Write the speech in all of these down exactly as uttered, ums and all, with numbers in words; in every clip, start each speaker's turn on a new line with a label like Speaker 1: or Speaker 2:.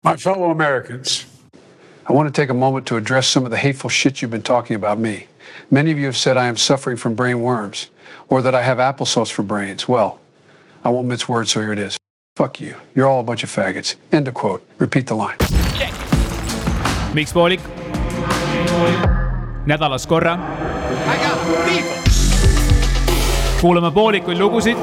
Speaker 1: My fellow Americans, I want to take a moment to address some of the hateful shit you've been talking about me. Many of you have said I am suffering from brain worms, or that I have applesauce for brains. Well, I won't mince words, so here it is. Fuck you. You're all a bunch of faggots. End of quote. Repeat the line.
Speaker 2: Miks poolik? Nädalas korra. Kuulame poolikuid lugusid.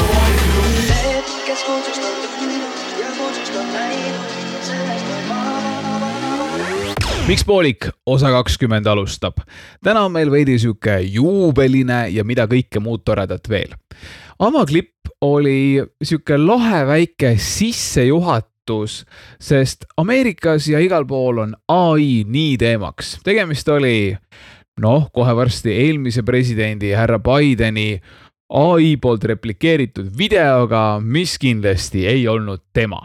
Speaker 2: Miks poolik osa kakskümmend alustab? Täna on meil veidi siuke juubeline ja mida kõike muud toredat veel. Avaklipp oli siuke lahe väike sissejuhatus, sest Ameerikas ja igal pool on A I nii teemaks. Tegemist oli, noh, kohe varsti eelmise presidendi härra Bideni A I poolt replikeeritud videoga, mis kindlasti ei olnud tema.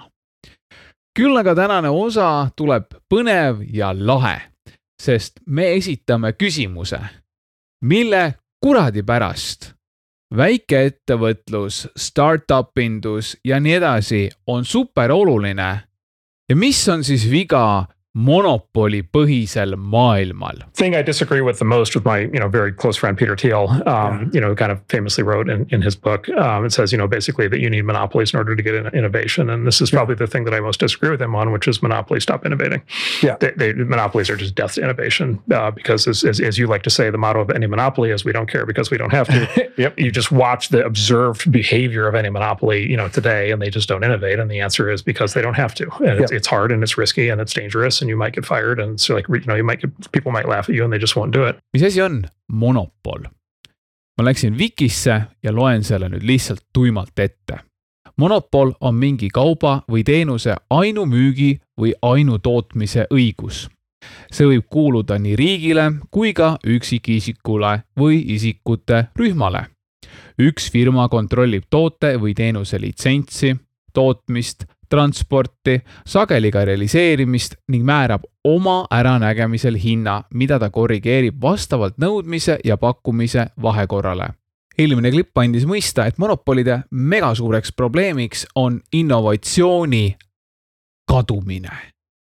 Speaker 2: Küll aga tänane osa tuleb põnev ja lahe, sest me esitame küsimuse, mille kuradi pärast väikeettevõtlus, startup-indus ja nii edasi on super oluline ja mis on siis viga monopoli põhisel maailmal.
Speaker 3: Thing I disagree with the most with my, you know, very close friend Peter Thiel, um, yeah. you know, kind of famously wrote in, in his book. Um, it says, you know, basically that you need monopolies in order to get in innovation, and this is probably yeah. the thing that I most disagree with him on, which is monopolies stop innovating. Yeah, they, they, monopolies are just death to innovation uh, because, as, as as you like to say, the motto of any monopoly is we don't care because we don't have to. Yep, you just watch the observed behavior of any monopoly, you know, today, and they just don't innovate, and the answer is because they don't have to, and it's, yep. it's hard and it's risky and it's dangerous. And you might get fired and so like, you know, you might get, people might laugh at you and they just won't do it.
Speaker 2: Mis asi on monopol? Ma läksin Wikisse ja loen selle nüüd lihtsalt tuimalt ette. Monopol on mingi kauba või teenuse ainumüügi või ainutootmise õigus. See võib kuuluda nii riigile kui ka üksikisikule või isikute rühmale. Üks firma kontrollib toote või teenuse litsentsi, tootmist, transporti, sageli ka realiseerimist ning määrab oma äranägemisel hinna, mida ta korrigeerib vastavalt nõudmise ja pakkumise vahekorrale. Eelmine klipp andis mõista, et monopolide megasuureks probleemiks on innovatsiooni kadumine.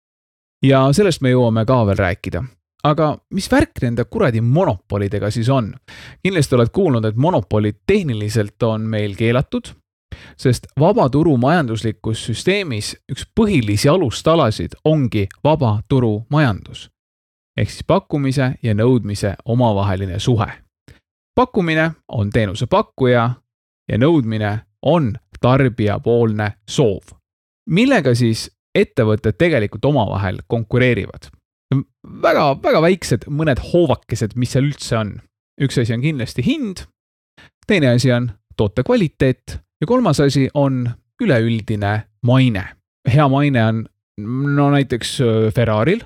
Speaker 2: Ja sellest me jõuame ka veel rääkida. Aga mis värk nende kuradi monopolidega siis on? Kindlasti oled kuulnud, et monopolid tehniliselt on meil keelatud, sest vabaturu majanduslikus süsteemis üks põhilisi alustalasid ongi vabaturu majandus, ehk siis pakkumise ja nõudmise omavaheline suhe. Pakkumine on teenuse pakkuja ja nõudmine on tarbijapoolne soov, millega siis ettevõtted tegelikult omavahel konkureerivad. Väga, väga väiksed mõned hoovakesed, mis seal üldse on. Üks asi on kindlasti hind, teine asi on toote kvaliteet, ja kolmas asi on üleüldine maine. Hea maine on no näiteks Ferraril,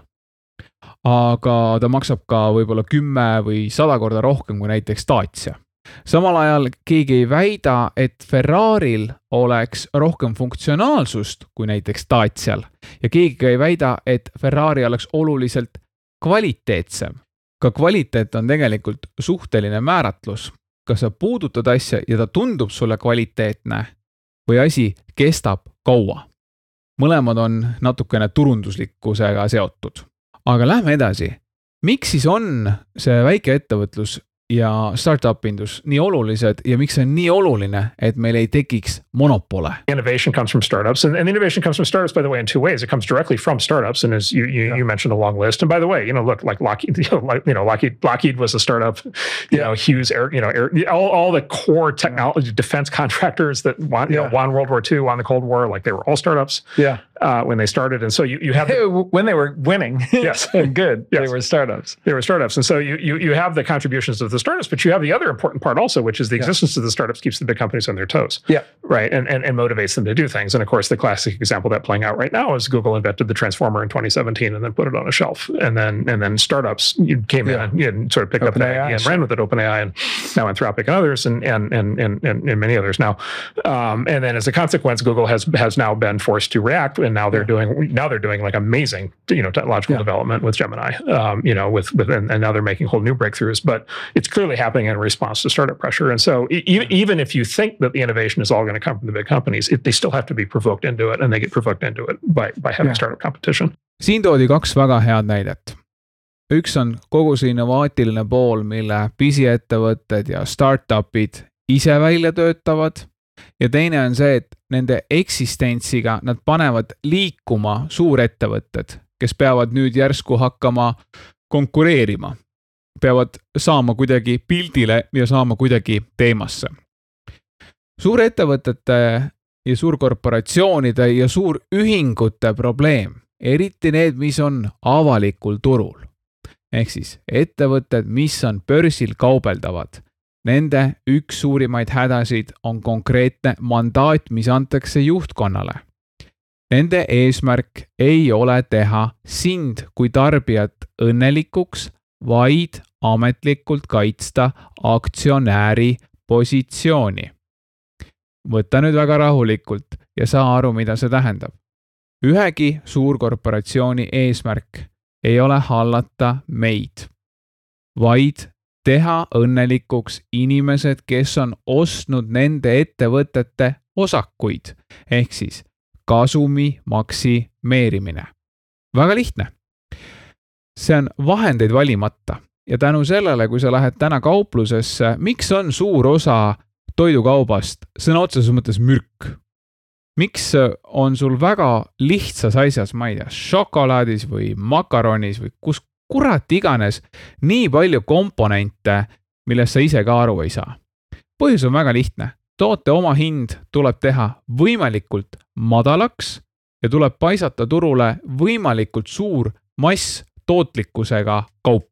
Speaker 2: aga ta maksab ka võib-olla kümme või sada korda rohkem kui näiteks Dacia. Samal ajal keegi ei väida, et Ferraril oleks rohkem funktsionaalsust kui näiteks Dacial ja keegi ei väida, et Ferrari oleks oluliselt kvaliteetsem. Ka kvaliteet on tegelikult suhteline määratlus. Kas sa puudutad asja ja ta tundub sulle kvaliteetne või asi kestab kaua. Mõlemad on natukene turunduslikkusega seotud. Aga lähme edasi. Miks siis on see väike ettevõtlus ja startup-indus nii olulised ja miks on nii oluline, et meil ei tekiks monopole?
Speaker 3: Innovation comes from startups, and, and innovation comes from startups, by the way, in two ways. It comes directly from startups, and as you you, yeah. you mentioned a long list. And by the way, you know, look, like Lockheed, you know, like, you know, Lockheed, Lockheed was a startup. You yeah. know, Hughes, Air, you know, Air, all all the core technology defense contractors that won, you yeah. know, won World War Two, won the Cold War, like they were all startups. Yeah. Uh, when they started, and so you you have the,
Speaker 4: when they were winning,
Speaker 3: yes,
Speaker 4: and good,
Speaker 3: yes.
Speaker 4: they were startups.
Speaker 3: They were startups, and so you you you have the contributions of the startups, but you have the other important part also, which is the yeah. existence of the startups keeps the big companies on their toes.
Speaker 4: Yeah,
Speaker 3: right, and, and and motivates them to do things. And of course, the classic example that playing out right now is Google invented the Transformer in twenty seventeen and then put it on a shelf, and then and then startups came yeah. in and, you know, sort of picked Open up an idea and ran with it, OpenAI, and now Anthropic and others, and and and and and, and many others now. Um, and then as a consequence, Google has has now been forced to react, and now they're yeah. doing. Now they're doing like amazing, you know, technological yeah. development with Gemini, um, you know, with, with and, and now they're making whole new breakthroughs. But it's it's clearly happening in response to startup pressure. And so e- even if you think that the innovation is all going to come from the big companies, it, they still have to be provoked into it, and they get provoked into it by, by having yeah. startup competition.
Speaker 2: Siin toodi kaks väga head näidet. Üks on kogu see innovaatiline pool, mille pisiettevõtted ja startupid ise välja töötavad. Ja teine on see, et nende eksistentsiga nad panevad liikuma suurettevõtted, kes peavad nüüd järsku hakkama konkureerima. Peavad saama kuidagi pildile ja saama kuidagi teemasse. Suurettevõtete ja suurkorporatsioonide ja suurühingute probleem, eriti need, mis on avalikul turul. Ehk siis ettevõtted, mis on börsil kaubeldavad. Nende üks suurimaid hädasid on konkreetne mandaat, mis antakse juhtkonnale. Nende eesmärk ei ole teha sind kui tarbijat õnnelikuks, vaid ametlikult kaitsta aktsionääri positsiooni. Võta nüüd väga rahulikult ja saa aru, mida see tähendab. Ühegi suurkorporatsiooni eesmärk ei ole hallata meid, vaid teha õnnelikuks inimesed, kes on ostnud nende ettevõtete osakuid, ehk siis kasumi maksimeerimine. Väga lihtne. See on vahendeid valimata ja tänu sellele, kui sa lähed täna kauplusesse, miks on suur osa toidukaubast sõna otseses mõttes mürk? Miks on sul väga lihtsas asjas, ma ei tea, šokolaadis või makaronis või kus kurat iganes nii palju komponente, millest sa ise ka aru ei saa. Põhjus on väga lihtne. Toote oma hind tuleb teha võimalikult madalaks ja tuleb paisata turule võimalikult suur mass tootlikkusega kaup.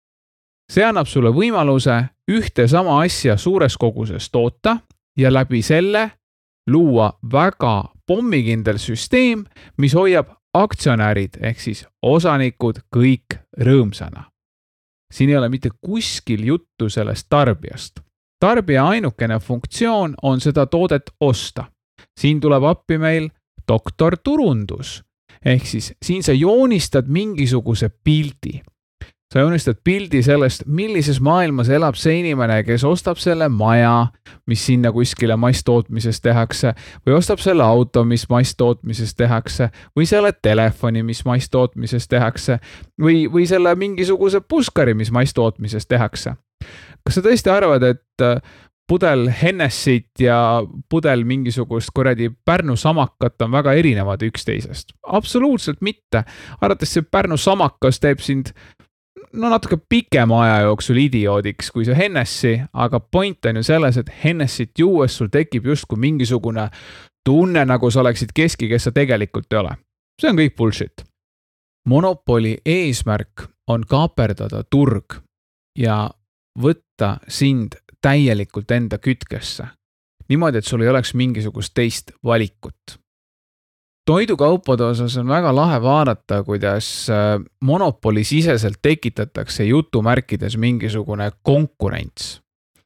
Speaker 2: See annab sulle võimaluse ühte sama asja suures koguses toota ja läbi selle luua väga pommikindel süsteem, mis hoiab aktsionärid ehk siis osanikud kõik rõõmsana. Siin ei ole mitte kuskil juttu sellest tarbijast. Tarbija ainukene funktsioon on seda toodet osta. Siin tuleb appi meil doktor turundus. Ehk siis siin sa joonistad mingisuguse pildi. Sa joonistad pildi sellest, millises maailmas elab see inimene, kes ostab selle maja, mis sinna kuskile masstootmises tehakse, või ostab selle auto, mis masstootmises tehakse, või selle telefoni, mis masstootmises tehakse, või, või selle mingisuguse puskari, mis masstootmises tehakse. Kas sa tõesti arvad, et pudel Hennessit ja pudel mingisugust kuradi Pärnu samakat on väga erinevad üksteisest? Absoluutselt mitte. Arvates see Pärnu samakas teeb sind no natuke pikema aja jooksul idioodiks kui see Hennessy, aga point on ju selles, et Hennessit juues sul tekib justkui mingisugune tunne, nagu sa oleksid keski, kes sa tegelikult ei ole. See on kõik bullshit. Monopoli eesmärk on kaaperdada turg ja võtta sind täielikult enda kütkesse. Niimoodi, et sul ei oleks mingisugust teist valikut. Toidukaupade osas on väga lahe vaadata, kuidas monopoli siseselt tekitatakse jutumärkides mingisugune konkurents.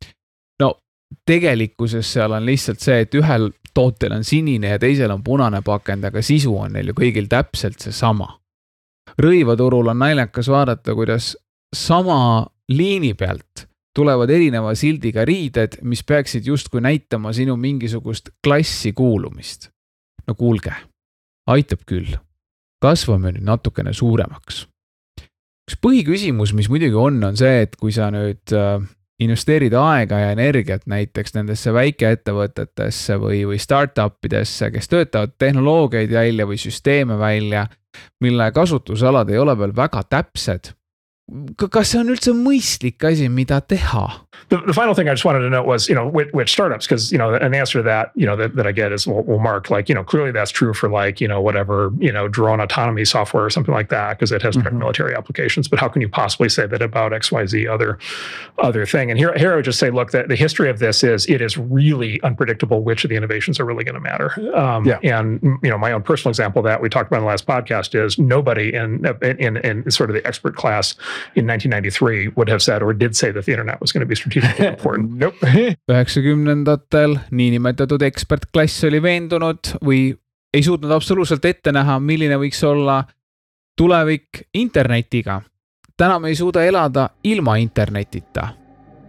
Speaker 2: No tegelikkuses seal on lihtsalt see, et ühel tootel on sinine ja teisel on punane pakend, aga sisu on neil ju kõigil täpselt see sama. Rõivaturul on naljakas vaadata, kuidas sama liini pealt tulevad erineva sildiga riided, mis peaksid justkui näitama sinu mingisugust klassi kuulumist. No kuulge. Aitab küll. Kasvame nüüd natukene suuremaks. Üks põhiküsimus, mis muidugi on, on see, et kui sa nüüd investeerid aega ja energiat näiteks nendesse väikeettevõtetesse või, või startupidesse, kes töötavad tehnoloogiaid välja või süsteeme välja, mille kasutusalad ei ole veel väga täpsed. Kas see on üldse mõistlik asi, mida teha?
Speaker 3: The, the final thing I just wanted to note was, you know, with, with startups, because, you know, an answer to that, you know, that, that I get is, well, well, Mark, like, you know, clearly that's true for like, you know, whatever, you know, drone autonomy software or something like that, because it has direct mm-hmm. military applications. But how can you possibly say that about X Y Z other, other thing? And here, here I would just say, look, the, the history of this is it is really unpredictable which of the innovations are really going to matter. Um, yeah. And, you know, my own personal example that we talked about in the last podcast is nobody in, in, in sort of the expert class in nineteen ninety-three would have said or did say that the internet was going to be strategically important.
Speaker 2: Nope. üheksakümnendatel niinimetatud ekspertklass oli veendunud või ei suutnud absoluutselt ette näha, milline võiks olla tulevik internetiga. Täna me ei suuda elada ilma internetita.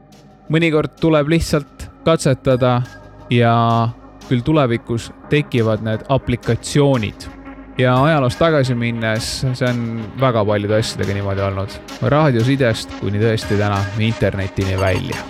Speaker 2: mõnikord tuleb lihtsalt katsetada ja küll tulevikus tekivad need aplikatsioonid. Ja ajaloos tagasi minnes, see on väga paljude asjadega niimoodi olnud. Raadiosidest kuni tõesti täna internetini välja.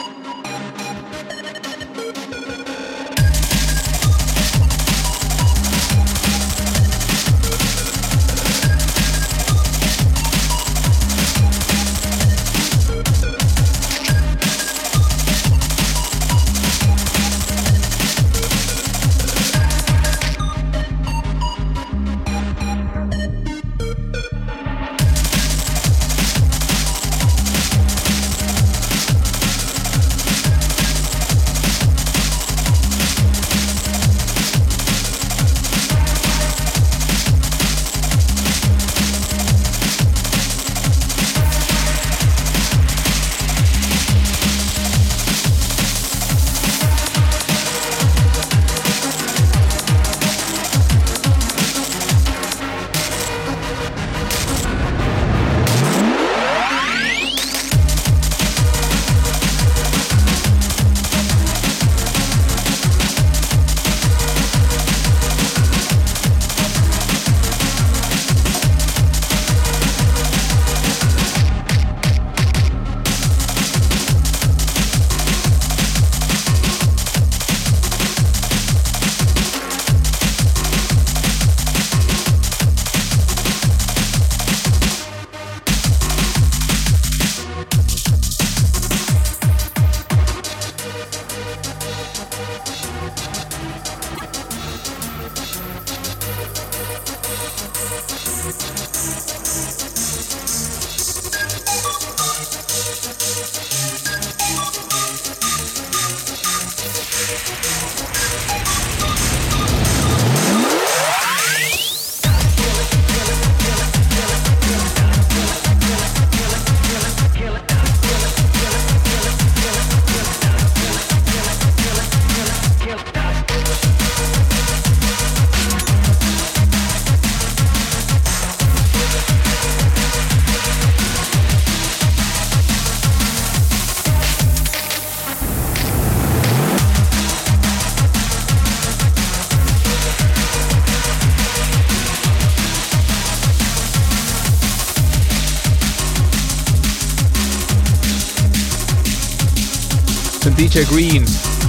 Speaker 2: D J Green,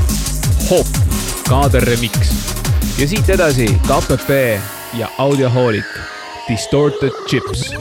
Speaker 2: Hop, Kader Remix. Ja siit edasi K P P ja Audioholic, Distorted Chips.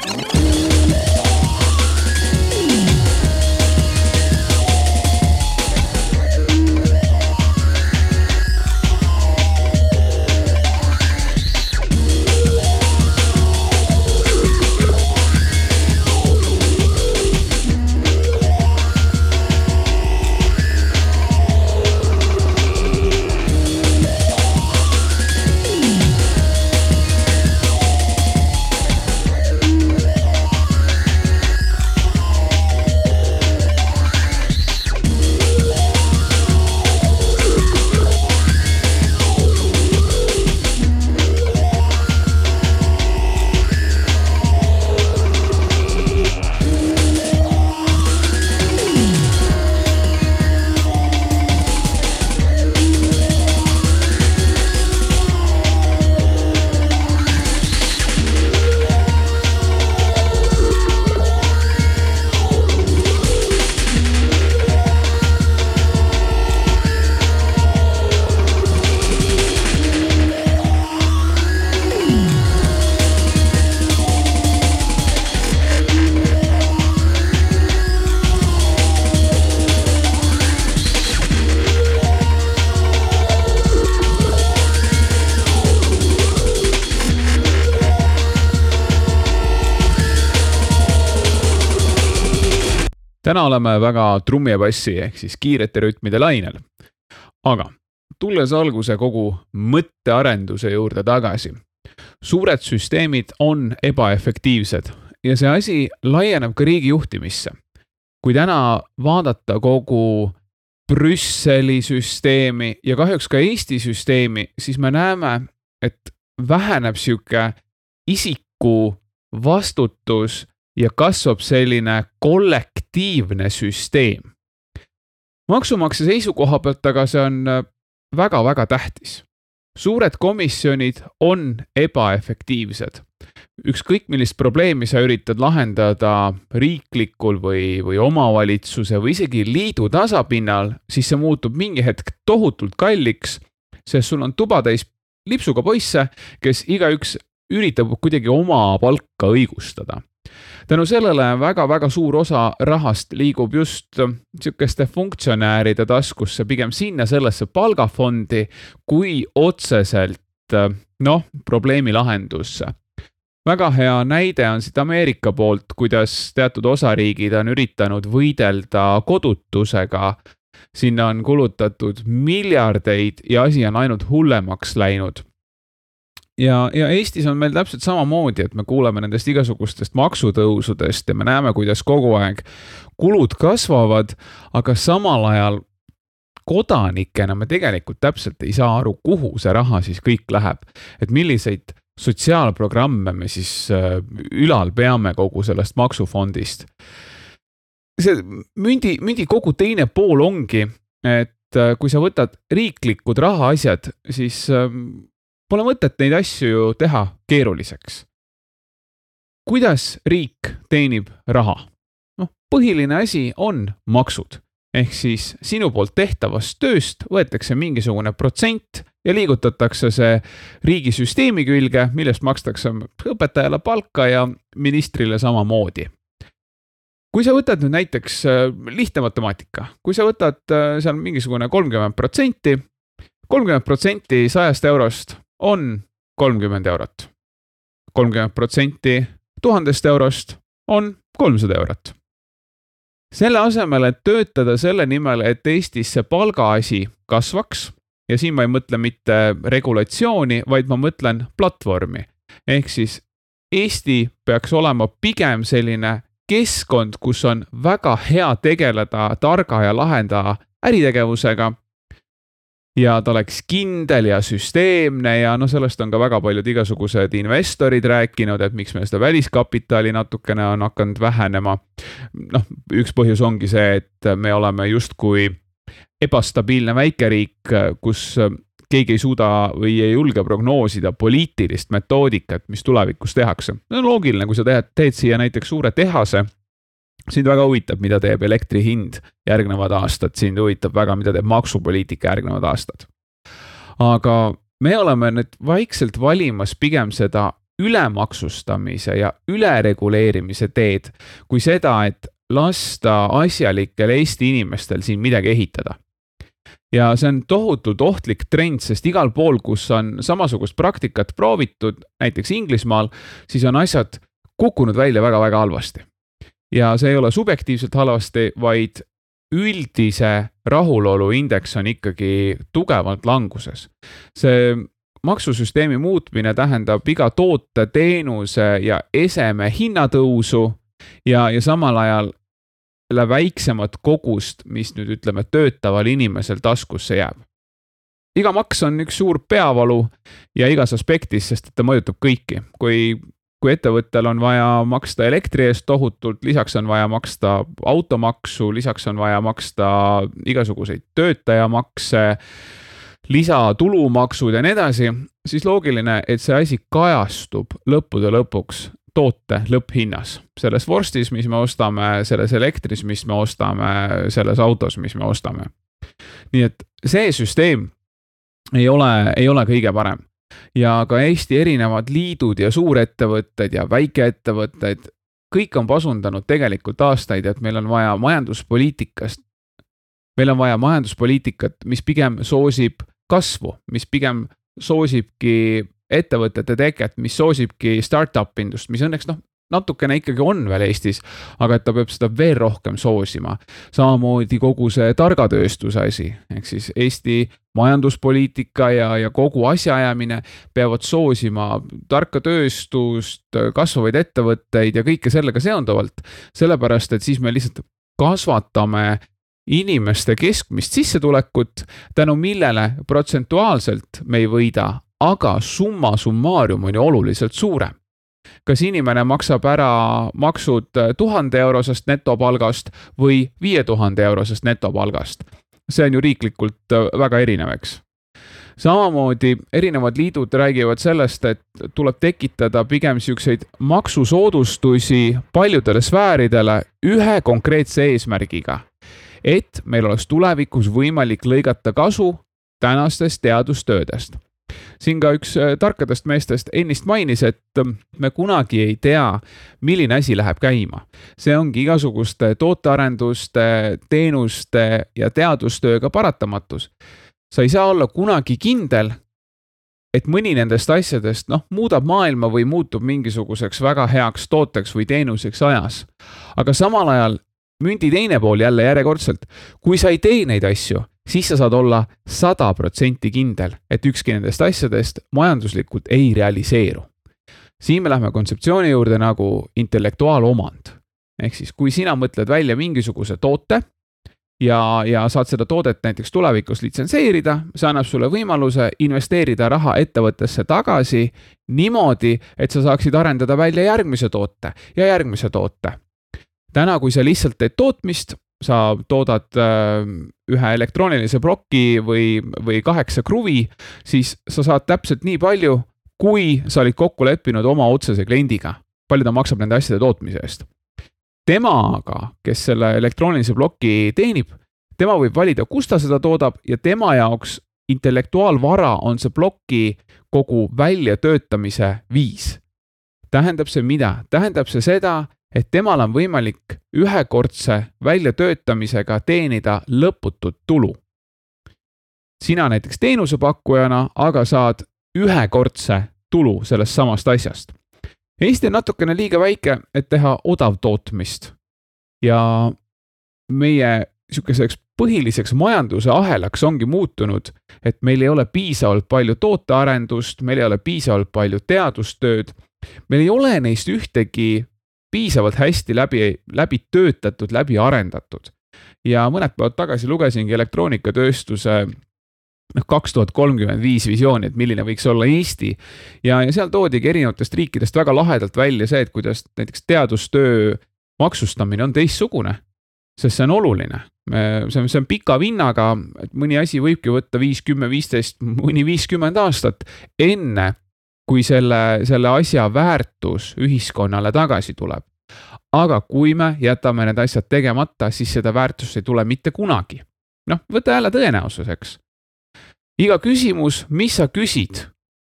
Speaker 2: Täna oleme väga trummi ja bassi ehk siis kiirete rütmide lainel. Aga tulles alguse kogu mõttearenduse juurde tagasi. Suured süsteemid on ebaefektiivsed ja see asi laieneb ka riigi juhtimisse. Kui täna vaadata kogu Brüsseli süsteemi ja kahjuks ka Eesti süsteemi, siis me näeme, et väheneb siuke isiku vastutus ja kasvab selline kollektiivne süsteem. maksumaksja seisukoha pealt, aga see on väga-väga tähtis. Suured komisjonid on ebaefektiivsed. Ükskõik millist probleemi sa üritad lahendada riiklikul või, või omavalitsuse või isegi liidu tasapinnal, siis see muutub mingi hetk tohutult kalliks, sest sul on tubatäis lipsuga poisse, kes igaüks üritab kuidagi oma palka õigustada. Tänu sellele väga-väga suur osa rahast liigub just sükeste funktsionääride taskusse, pigem sinna sellesse palgafondi, kui otseselt noh, probleemi lahendusse. Väga hea näide on siit Ameerika poolt, kuidas teatud osariigid on üritanud võidelda kodutusega. Sinna on kulutatud miljardeid ja asi on ainult hullemaks läinud. Ja, ja Eestis on meil täpselt samamoodi, et me kuuleme nendest igasugustest maksutõusudest ja me näeme, kuidas kogu aeg kulud kasvavad, aga samal ajal kodanikena me tegelikult täpselt ei saa aru, kuhu see raha siis kõik läheb. Et milliseid sotsiaalprogramme me siis ülal peame kogu sellest maksufondist. See mündi, mündi kogu teine pool ongi, et kui sa võtad riiklikud rahaasjad, siis pole mõtet neid asju ju teha keeruliseks. Kuidas riik teenib raha? No, põhiline asi on maksud. Ehk siis sinu poolt tehtavast tööst võetakse mingisugune protsent ja liigutatakse see riigisüsteemi külge, millest makstakse õpetajale palka ja ministrile samamoodi. Kui sa võtad nüüd näiteks lihtne matemaatika, kui sa võtad seal mingisugune kolmkümmend protsenti, kolmkümmend protsenti sajast eurost on kolmkümmend eurot. kolmkümmend protsenti tuhandest eurost on kolmsada eurot. Selle asemel, et töötada selle nimel, et Eestis see palgaasi kasvaks, ja siin ma ei mõtle mitte regulatsiooni, vaid ma mõtlen platvormi. Ehk siis Eesti peaks olema pigem selline keskkond, kus on väga hea tegeleda targa ja lahenda äritegevusega, ja ta oleks kindel ja süsteemne ja no sellest on ka väga paljud igasugused investorid rääkinud, et miks meil seda väliskapitali natukene on hakanud vähenema. Noh, üks põhjus ongi see, et me oleme justkui ebastabiilne väikeriik, kus keegi ei suuda või ei julge prognoosida poliitilist metoodikat, mis tulevikus tehakse. No loogiline, kui sa teed, teed siia näiteks suure tehase, sind väga huvitab, mida teeb elektri hind järgnevad aastad, sind huvitab väga, mida teeb maksupoliitika järgnevad aastad. Aga me oleme nüüd vaikselt valimas pigem seda ülemaksustamise ja ülereguleerimise teed, kui seda, et lasta asjalikel Eesti inimestel siin midagi ehitada. Ja see on tohutult ohtlik trend, sest igal pool, kus on samasugust praktikat proovitud, näiteks Inglismaal, siis on asjad kukkunud välja väga-väga halvasti. Ja see ei ole subjektiivselt halvasti, vaid üldise rahulolu indeks on ikkagi tugevalt languses. See maksusüsteemi muutmine tähendab iga toote, teenuse ja eseme hinnatõusu ja, ja samal ajal väiksemat kogust, mis nüüd ütleme töötaval inimesel taskusse jääb. Iga maks on üks suur peavalu ja igas aspektis, sest ta mõjutab kõiki. Kui Kui ettevõttel on vaja maksta elektri eest tohutult, lisaks on vaja maksta automaksu, lisaks on vaja maksta igasuguseid töötajamakse, lisatulumaksud ja nii edasi, siis loogiline, et see asi kajastub lõppude lõpuks toote lõpphinnas. Selles vorstis, mis me ostame, selles elektris, mis me ostame, selles autos, mis me ostame. Nii et see süsteem ei ole, ei ole kõige parem. Ja ka Eesti erinevad liidud ja suurettevõtted ja väikeettevõtted, kõik on pasundanud tegelikult aastaid, et meil on vaja majanduspoliitikast, meil on vaja majanduspoliitikat, mis pigem soosib kasvu, mis pigem soosibki ettevõtete teket, mis soosibki startup indust, mis õnneks noh, natukene ikkagi on veel Eestis, aga et ta peab seda veel rohkem soosima. Samamoodi kogu see targatööstuse asi, ehk siis Eesti majanduspoliitika ja, ja kogu asjaajamine peavad soosima tarka tööstust, kasvavaid ettevõtteid ja kõike sellega seonduvalt, sellepärast, et siis me lihtsalt kasvatame inimeste keskmist sissetulekut, tänu millele protsentuaalselt me ei võida, aga summa summarum on ju oluliselt suurem. Kas inimene maksab ära maksud tuhande eurosest netopalgast või viie tuhande eurosest netopalgast. see on ju riiklikult väga erinev, eks. Samamoodi erinevad liidud räägivad sellest, et tuleb tekitada pigem siukseid maksusoodustusi paljudele sfääridele ühe konkreetse eesmärgiga, et meil oleks tulevikus võimalik lõigata kasu tänastest teadustöödest. Siin ka üks tarkadest meestest ennist mainis, et me kunagi ei tea, milline asi läheb käima. See ongi igasuguste tootearenduste, teenuste ja teadustööga paratamatus. Sa ei saa olla kunagi kindel, et mõni nendest asjadest noh, muudab maailma või muutub mingisuguseks väga heaks tooteks või teenuseks ajas. Aga samal ajal mündi teine pool jälle järjekordselt, kui sa ei tee neid asju, siis sa saad olla sada protsenti kindel, et ükski nendest asjadest majanduslikult ei realiseeru. Siin me lähme kontseptsiooni juurde nagu intellektuaalomand. Ehk siis, kui sina mõtled välja mingisuguse toote ja, ja saad seda toodet näiteks tulevikus litsenseerida, see annab sulle võimaluse investeerida raha ettevõttesse tagasi niimoodi, et sa saaksid arendada välja järgmise toote ja järgmise toote. Täna, kui sa lihtsalt teed tootmist, sa toodad ühe elektroonilise ploki või, või kaheksa kruvi, siis sa saad täpselt nii palju, kui sa olid kokku leppinud oma otsese kliendiga. Palju ta maksab nende asjade tootmise eest. Tema aga, kes selle elektroonilise ploki teenib, tema võib valida, kus ta seda toodab ja tema jaoks intellektuaalvara on see ploki kogu väljatöötamise viis. Tähendab see mida? Tähendab see seda, et temal on võimalik ühekordse väljatöötamisega teenida lõputut tulu. Sina näiteks teenusepakkujana aga saad ühekordse tulu sellest samast asjast. Eesti on natukene liiga väike, et teha odav tootmist. Ja meie sükeseks põhiliseks majanduse ahelaks ongi muutunud, et meil ei ole piisavalt palju tootearendust, meil ei ole piisavalt palju teadustööd, meil ei ole neist ühtegi piisavalt hästi läbi, läbi töötatud, läbi arendatud. Ja mõned päevad tagasi lugesingi elektroonikatööstuse kaks tuhat kolmkümmend viis visiooni, et milline võiks olla Eesti. Ja, ja seal toodigi erinevatest riikidest väga lahedalt välja see, et kuidas näiteks teadustöö maksustamine on teistsugune, sest see on oluline. See on, see on pika vinnaga, et mõni asi võibki võtta viis, kümme, viisteist, mõni viiskümmend aastat enne, kui selle, selle asja väärtus ühiskonnale tagasi tuleb. Aga kui me jätame need asjad tegemata, siis seda väärtust ei tule mitte kunagi. Noh, võta jälle tõenäosuseks. Iga küsimus, mis sa küsid,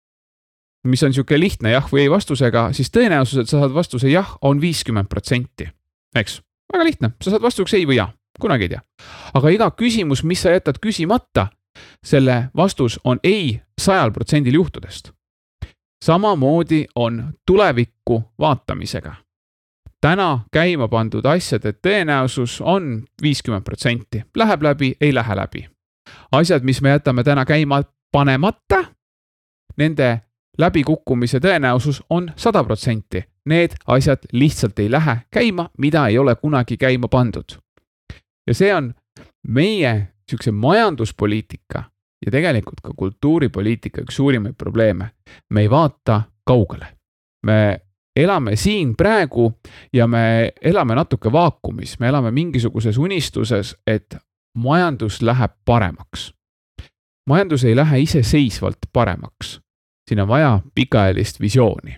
Speaker 2: mis on siuke lihtne jah või ei vastusega, siis tõenäosus, et sa saad vastuse jah, on viiskümmend protsenti. Eks, väga lihtne, sa saad vastuseks ei või jah, kunagi ei tea. Aga iga küsimus, mis sa jätad küsimata, selle vastus on ei sajal protsendil juhtudest. Samamoodi on tulevikku vaatamisega. Täna käima pandud asjade tõenäosus on viiskümmend protsenti. Läheb läbi, ei lähe läbi. Asjad, mis me jätame täna käima panemata, nende läbikukkumise tõenäosus on sada protsenti. Need asjad lihtsalt ei lähe käima, mida ei ole kunagi käima pandud. Ja see on meie siukse majanduspoliitika ja tegelikult ka kultuuripoliitika üks suurimaid probleeme. Me ei vaata kaugele. Me elame siin praegu ja me elame natuke vaakumis. Me elame mingisuguses unistuses, et majandus läheb paremaks. Majandus ei lähe iseseisvalt paremaks. Siin on vaja pikaajalist visiooni.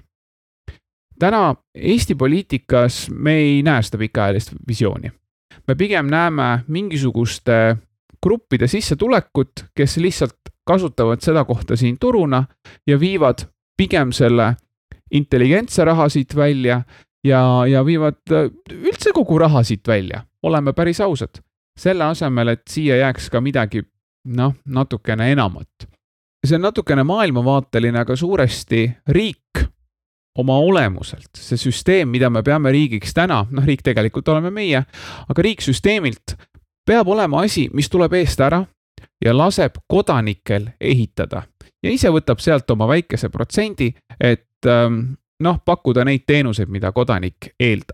Speaker 2: Täna Eesti poliitikas me ei näe seda pikaajalist visiooni. Me pigem näeme mingisuguste gruppide sissetulekut, kes lihtsalt kasutavad seda kohta siin turuna ja viivad pigem selle intelligentse raha siit välja ja, ja viivad üldse kogu raha siit välja. Oleme päris ausad. Selle asemel, et siia jääks ka midagi noh, natukene enamat. See on natukene maailmavaateline, aga suuresti riik oma olemuselt. See süsteem, mida me peame riigiks täna, noh riik tegelikult oleme meie, aga riik süsteemilt peab olema asi, mis tuleb eest ära ja laseb kodanikel ehitada. Ja ise võtab sealt oma väikese protsendi, et noh, pakkuda neid teenuseid, mida kodanik eeldab.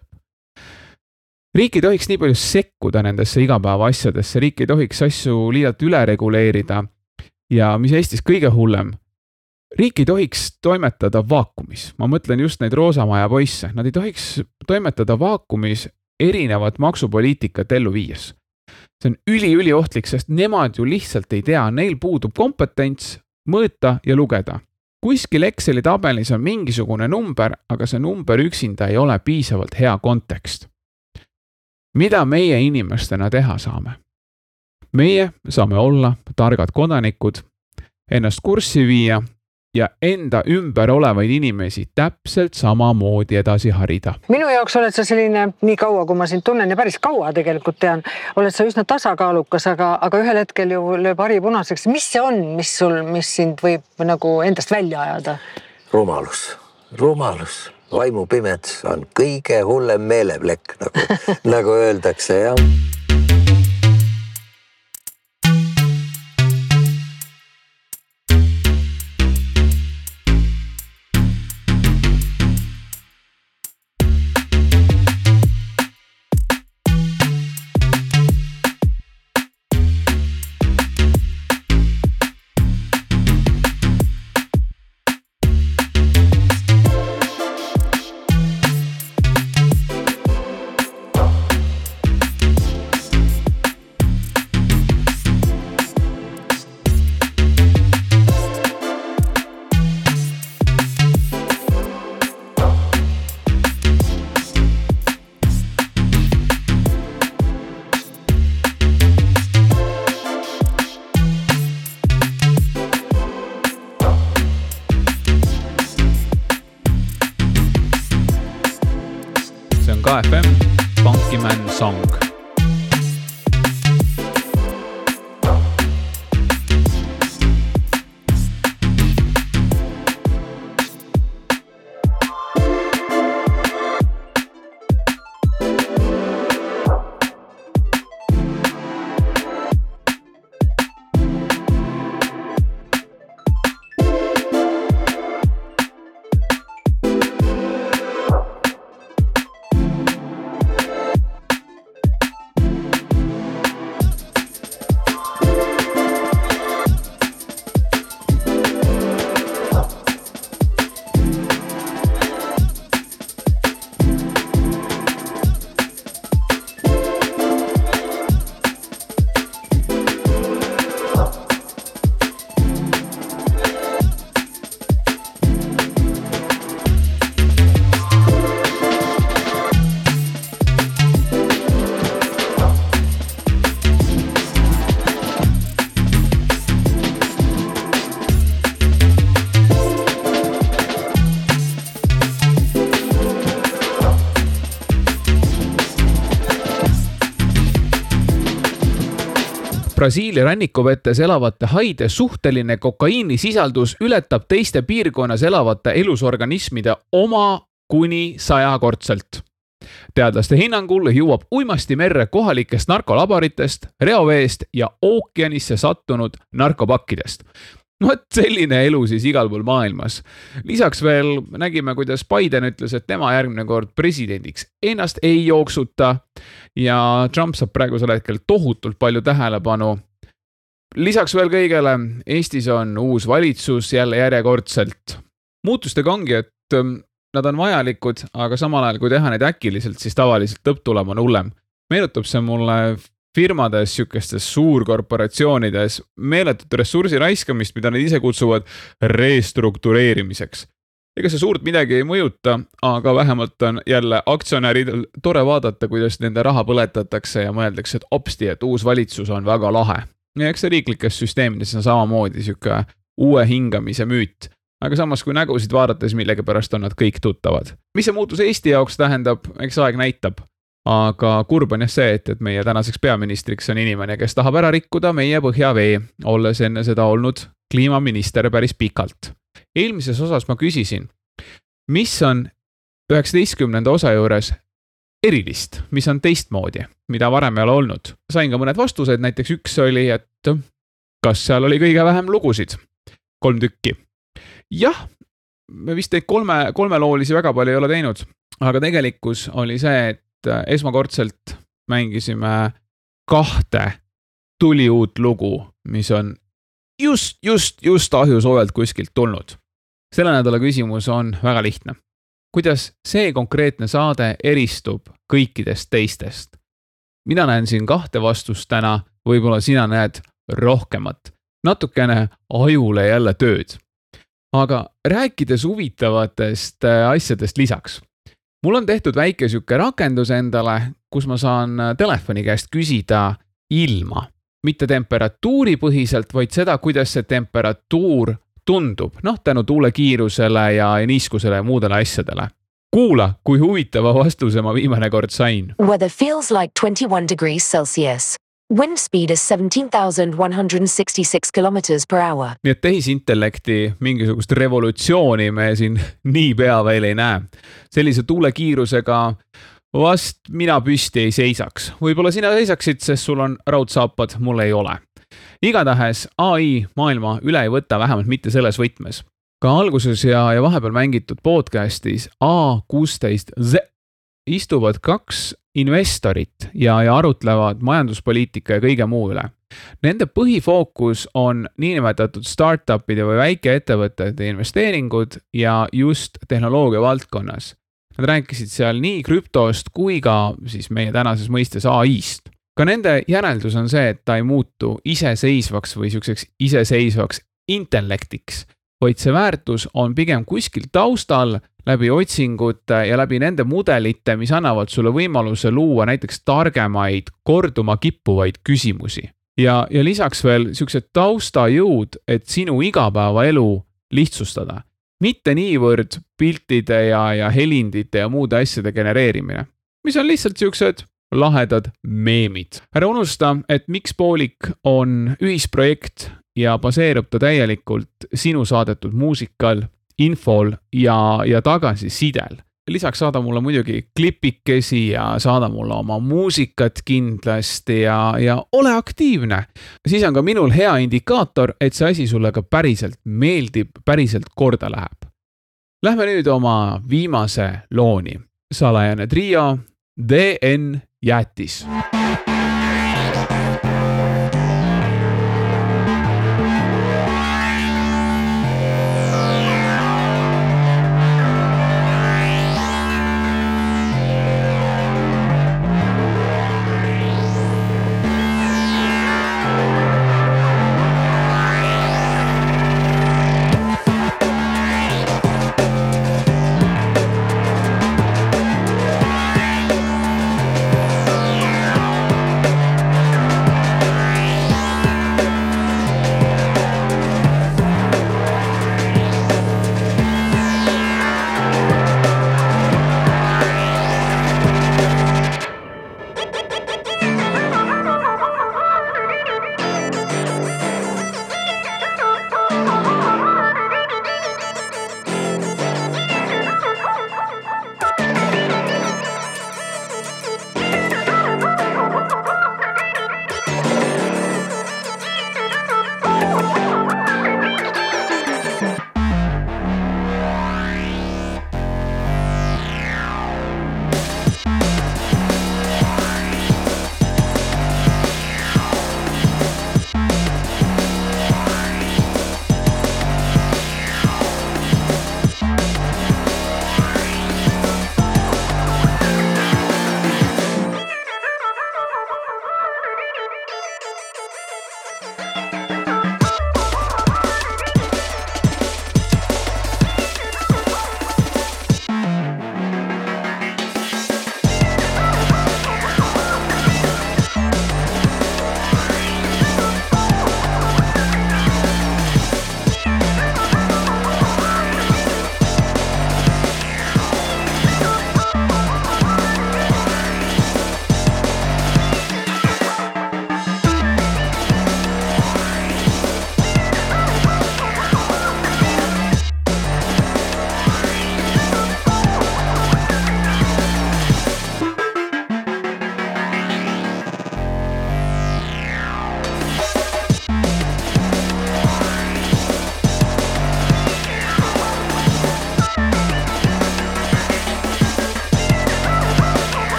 Speaker 2: Riik ei tohiks nii palju sekkuda nendesse igapäeva asjadesse, riik ei tohiks asju liialt üle reguleerida ja mis Eestis kõige hullem, riik ei tohiks toimetada vaakumis. Ma mõtlen just neid Roosamaja poisse. Nad ei tohiks toimetada vaakumis erinevat maksupoliitikat ellu viies. see on üli-üli ohtlik, sest nemad ju lihtsalt ei tea, neil puudub kompetents mõõta ja lugeda. Kuskil Exceli tabelis on mingisugune number, aga see number üksinda ei ole piisavalt hea kontekst. Mida meie inimestena teha saame? Meie saame olla targad kodanikud, ennast kurssi viia ja enda ümber olevaid inimesi täpselt samamoodi edasi harida.
Speaker 4: Minu jaoks oled sa selline, nii kaua, kui ma sind tunnen ja päris kaua tegelikult tean, oled sa üsna tasakaalukas, aga, aga ühel hetkel ju lööb hari punaseks. Mis see on, mis, sul, mis sind võib nagu endast välja ajada?
Speaker 5: Rumalus. Rumalus. Vaimupimedus on kõige hullem meeleplekk, nagu, nagu öeldakse, jah.
Speaker 2: K F M Funkyman Song. Brasiilia rannikuvetes elavate haide suhteline kokaiinisisaldus ületab teiste piirkonnas elavate elusorganismide oma kuni sajakordselt. Teadlaste hinnangul jõuab uimasti merre kohalikest narkolaboritest, reoveest ja ookeanisse sattunud narkopakkidest. No et selline elu siis igal pool maailmas. Lisaks veel nägime, kuidas Biden ütles, et tema järgmine kord presidendiks ennast ei jooksuta ja Trump saab praegusel hetkel tohutult palju tähelepanu. Lisaks veel kõigele, Eestis on uus valitsus jälle järjekordselt. Muutustega ongi, et nad on vajalikud, aga samal ajal kui teha neid äkiliselt, siis tavaliselt lõpptulem on hullem. Meenutab see mulle firmades, sükestes suurkorporatsioonides meeletut ressursi raiskamist, mida nad ise kutsuvad restruktureerimiseks. Ega see suurt midagi ei mõjuta, aga vähemalt on jälle aktsionäridel tore vaadata, kuidas nende raha põletatakse ja mõeldakse, et opsti, et uus valitsus on väga lahe. Ja eks see riiklikes süsteemides on samamoodi süke uue hingamise müüt. Aga samas, kui nägusid vaadates millegi pärast on nad kõik tuttavad. Mis see muutus Eesti jaoks tähendab, eks aeg näitab. Aga kurb on jah see, et, et meie tänaseks peaministriks on inimene, kes tahab ära rikkuda meie põhjavee, olles enne seda olnud kliimaminister päris pikalt. Eelmises osas ma küsisin, mis on üheksateistkümnenda osa juures erilist, mis on teistmoodi, mida varem ei ole olnud. Sain ka mõned vastused, näiteks üks oli, et kas seal oli kõige vähem lugusid, kolm tükki. Jah, me vist neid kolme, kolme loolisi väga palju ei ole teinud, aga tegelikkus oli see, et esmakordselt mängisime kahte tuli uut lugu, mis on just, just, just ahjusoojalt kuskilt tulnud. Selle nädala küsimus on väga lihtne. Kuidas see konkreetne saade eristub kõikidest teistest? mina näen siin kahte vastust täna, võib-olla sina näed rohkemat. Natukene ajule jälle tööd. Aga rääkides huvitavatest asjadest lisaks. Mul on tehtud väike süke rakendus endale, kus ma saan telefoni käest küsida ilma. Mitte temperatuuri põhiselt, vaid seda, kuidas see temperatuur tundub. Noh, tänu tuule kiirusele ja niiskusele ja muudele asjadele. Kuula, kui huvitava vastuse ma viimane kord sain.
Speaker 6: Weather feels like twenty-one degrees Celsius. Wind speed is seventeen thousand one hundred sixty-six kilometers per hour.
Speaker 2: Nii et tehisintellekti mingisugust revolutsiooni me siin nii pea veel ei näe. Sellise tuule kiirusega vast mina püsti ei seisaks. Võib-olla sina seisaksid, sest sul on raudsaapad, mul ei ole. Igatahes A I maailma üle ei võta, vähemalt mitte selles võtmes. Ka alguses ja, ja vahepeal mängitud podcastis A kuusteist Z istuvad kaks investorit ja, ja arutlevad majanduspoliitika ja kõige muu üle. Nende põhifookus on niinimetatud startupide või väikeettevõtete investeeringud ja just tehnoloogia valdkonnas. Nad rääkisid seal nii krüptost kui ka siis meie tänases mõistes A I-st. Ka nende järeldus on see, et ta ei muutu iseseisvaks või siukseks iseseisvaks intellektiks, vaid see väärtus on pigem kuskil taustal läbi otsingute ja läbi nende mudelite, mis annavad sulle võimaluse luua näiteks targemaid, korduma kippuvaid küsimusi. Ja, ja lisaks veel siuksed taustajõud, et sinu igapäevaelu lihtsustada. Mitte niivõrd piltide ja, ja helindite ja muude asjade genereerimine, mis on lihtsalt siuksed lahedad meemid. Ära unusta, et Miks Poolik on ühisprojekt ja baseerub ta täielikult sinu saadetud muusikal, infol ja, ja tagasisidel. Lisaks saada mulle muidugi klipikesi ja saada mulle oma muusikat kindlasti ja, ja ole aktiivne. Siis on ka minul hea indikaator, et see asi sulle ka päriselt meeldib, päriselt korda läheb. Lähme nüüd oma viimase looni. Salajane trio D N Jäätis.